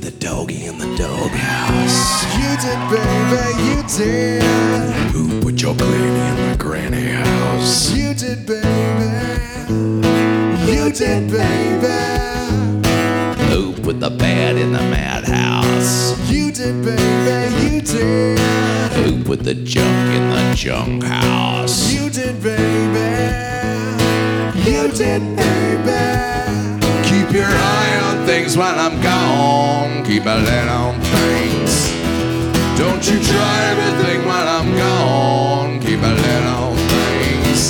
the doggy in the doghouse? You did, baby, you did. Who put your granny in the granny house? You did, baby. You did, baby. Who put the bed in the madhouse? You did, baby, you did. Who put the junk in the junk house? You did, baby. You did, baby. Keep your eye on things while I'm gone. Keep a lid on things. Don't you try everything while I'm gone. Keep a lid on things.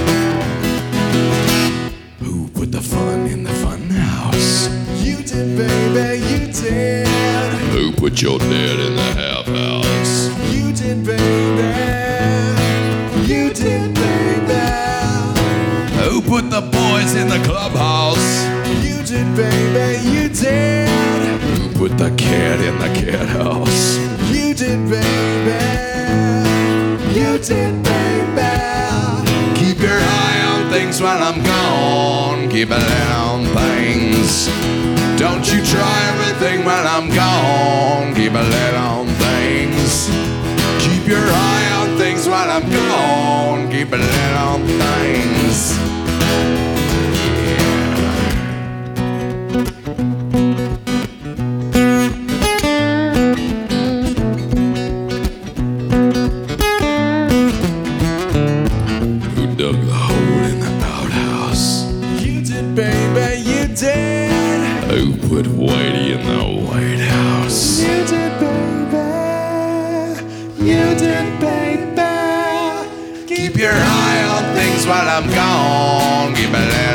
Who put the fun in the fun house? You did, baby, you did. Who put your dad in the half house? You did, baby. You did, baby. Who put the boys in the clubhouse? You did, baby, you did. Who put the cat in the cat house? You did, baby. You did, baby. Keep your eye on things while I'm gone. Keep a lid on things. Don't you try everything while I'm gone. Keep a lid on things. Keep your eye on things while I'm gone. Keep a lid on things. Who dug the hole in the outhouse? You did, baby, you did. Who put Whitey in the White House? You did, baby. You did, baby. Keep your eye on things while I'm gone. Keep a lid